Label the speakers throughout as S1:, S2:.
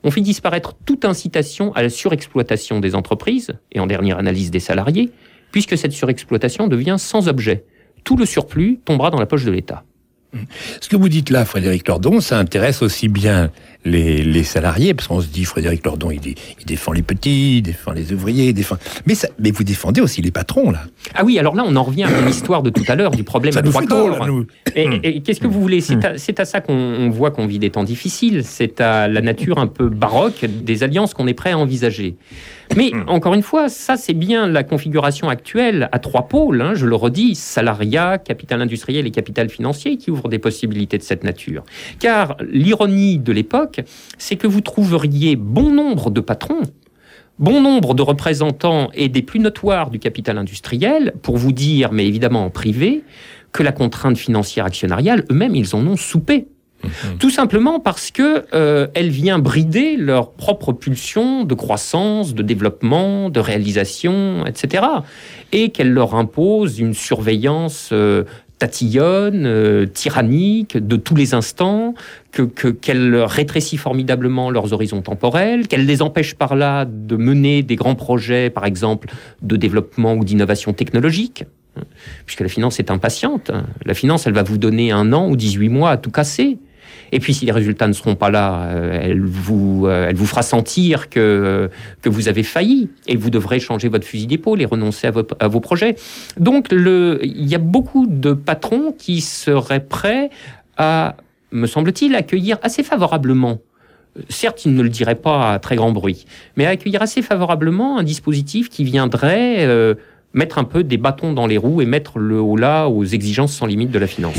S1: on fait disparaître toute incitation à la surexploitation des entreprises, et en dernière analyse des salariés, puisque cette surexploitation devient sans objet. Tout le surplus tombera dans la poche de l'État.
S2: Ce que vous dites là, Frédéric Lordon, ça intéresse aussi bien les salariés, parce qu'on se dit, Frédéric Lordon, il défend les petits, il défend les ouvriers, mais vous défendez aussi les patrons, là.
S1: Ah oui, alors là, on en revient à l'histoire de tout à l'heure, du problème à trois corps. Et qu'est-ce que vous voulez ? C'est à ça qu'on voit qu'on vit des temps difficiles, c'est à la nature un peu baroque des alliances qu'on est prêt à envisager. Mais, encore une fois, ça, c'est bien la configuration actuelle à trois pôles, je le redis, salariat, capital industriel et capital financier, qui ouvrent des possibilités de cette nature. Car l'ironie de l'époque, c'est que vous trouveriez bon nombre de patrons, bon nombre de représentants et des plus notoires du capital industriel pour vous dire, mais évidemment en privé, que la contrainte financière actionnariale, eux-mêmes, ils en ont soupé. Tout simplement parce que elle vient brider leur propre pulsion de croissance, de développement, de réalisation, etc. Et qu'elle leur impose une surveillance tatillonne, tyrannique, de tous les instants, qu'elle rétrécit formidablement leurs horizons temporels, qu'elle les empêche par là de mener des grands projets, par exemple, de développement ou d'innovation technologique, puisque la finance est impatiente. La finance, elle va vous donner 1 an ou 18 mois à tout casser. Et puis, si les résultats ne seront pas là, elle vous fera sentir que vous avez failli et vous devrez changer votre fusil d'épaule et renoncer à vos projets. Donc, il y a beaucoup de patrons qui seraient prêts à, me semble-t-il, accueillir assez favorablement. Certes, ils ne le diraient pas à très grand bruit, mais à accueillir assez favorablement un dispositif qui viendrait mettre un peu des bâtons dans les roues et mettre le holà aux exigences sans limite de la finance.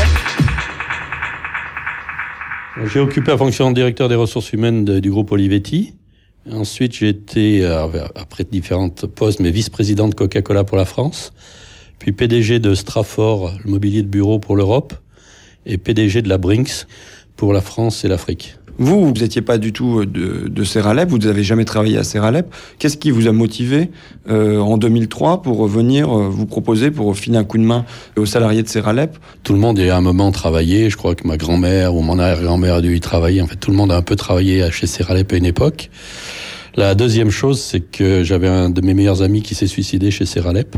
S3: J'ai occupé la fonction de directeur des ressources humaines du groupe Olivetti. Ensuite, j'ai été, après différents postes, mais vice-président de Coca-Cola pour la France, puis PDG de Strafor, le mobilier de bureau pour l'Europe, et PDG de la Brinks pour la France et l'Afrique.
S4: Vous n'étiez pas du tout de Seralep, vous n'avez jamais travaillé à Seralep. Qu'est-ce qui vous a motivé en 2003 pour venir vous proposer, pour filer un coup de main aux salariés de Seralep ?
S3: Tout le monde a à un moment travaillé, je crois que ma grand-mère ou mon arrière-grand-mère a dû y travailler. En fait, tout le monde a un peu travaillé chez Seralep à une époque. La deuxième chose, c'est que j'avais un de mes meilleurs amis qui s'est suicidé chez Seralep.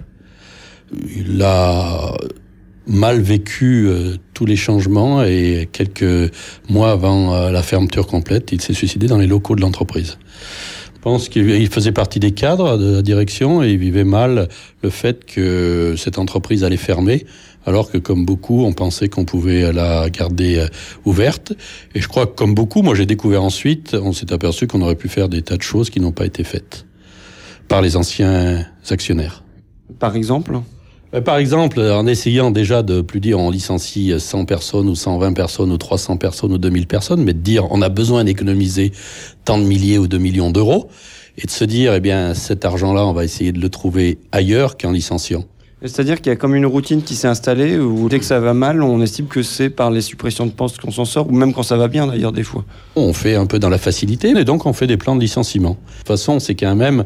S3: Il a mal vécu tous les changements et quelques mois avant la fermeture complète, il s'est suicidé dans les locaux de l'entreprise. Je pense qu'il faisait partie des cadres de la direction et il vivait mal le fait que cette entreprise allait fermer, alors que comme beaucoup, on pensait qu'on pouvait la garder ouverte. Et je crois que comme beaucoup, moi j'ai découvert ensuite, on s'est aperçu qu'on aurait pu faire des tas de choses qui n'ont pas été faites par les anciens actionnaires.
S4: Par exemple ?
S3: Par exemple, en essayant déjà de plus dire on licencie 100 personnes ou 120 personnes ou 300 personnes ou 2000 personnes, mais de dire on a besoin d'économiser tant de milliers ou de millions d'euros et de se dire eh bien cet argent-là on va essayer de le trouver ailleurs qu'en licenciant.
S4: C'est-à-dire qu'il y a comme une routine qui s'est installée où dès que ça va mal, on estime que c'est par les suppressions de postes qu'on s'en sort, ou même quand ça va bien d'ailleurs des fois.
S3: On fait un peu dans la facilité et donc on fait des plans de licenciement. De toute façon, c'est quand même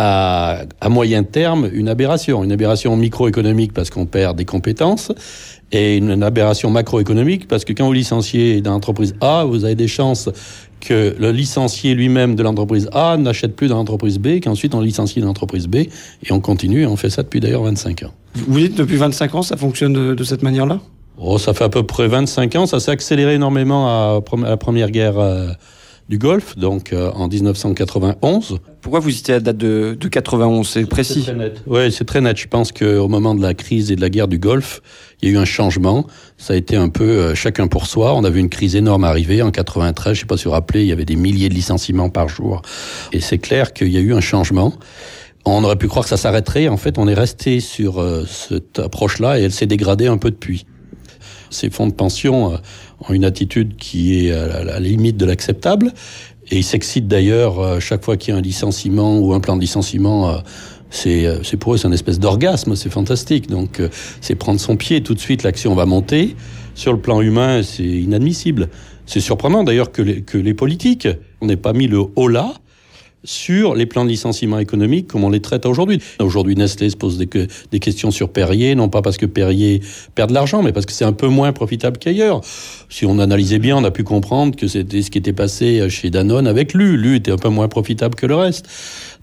S3: à moyen terme une aberration microéconomique parce qu'on perd des compétences et une aberration macroéconomique parce que quand vous licenciez dans l'entreprise A, vous avez des chances que le licencié lui-même de l'entreprise A n'achète plus dans l'entreprise B, qu'ensuite on licencie dans l'entreprise B et on continue, on fait ça depuis d'ailleurs 25 ans.
S4: Vous dites depuis 25 ans, ça fonctionne de cette manière-là ?
S3: Ça fait à peu près 25 ans, ça s'est accéléré énormément à la première guerre du Golfe, donc en 1991.
S4: Pourquoi vous citez la date de 91, c'est précis ?
S3: C'est très net. Oui, c'est très net. Je pense qu'au moment de la crise et de la guerre du Golfe, il y a eu un changement. Ça a été un peu chacun pour soi. On a vu une crise énorme arriver en 93. Je ne sais pas si vous vous rappelez, il y avait des milliers de licenciements par jour. Et c'est clair qu'il y a eu un changement. On aurait pu croire que ça s'arrêterait. En fait, on est resté sur cette approche-là et elle s'est dégradée un peu depuis. Ces fonds de pension ont une attitude qui est à la limite de l'acceptable et ils s'excitent d'ailleurs chaque fois qu'il y a un licenciement ou un plan de licenciement. C'est pour eux c'est une espèce d'orgasme, c'est fantastique. Donc c'est prendre son pied tout de suite, l'action va monter. Sur le plan humain, c'est inadmissible. C'est surprenant d'ailleurs que les politiques, on n'ait pas mis le holà sur les plans de licenciement économique comme on les traite aujourd'hui. Aujourd'hui, Nestlé se pose des questions sur Perrier, non pas parce que Perrier perd de l'argent, mais parce que c'est un peu moins profitable qu'ailleurs. Si on analysait bien, on a pu comprendre que c'était ce qui était passé chez Danone avec Lu. Lu était un peu moins profitable que le reste.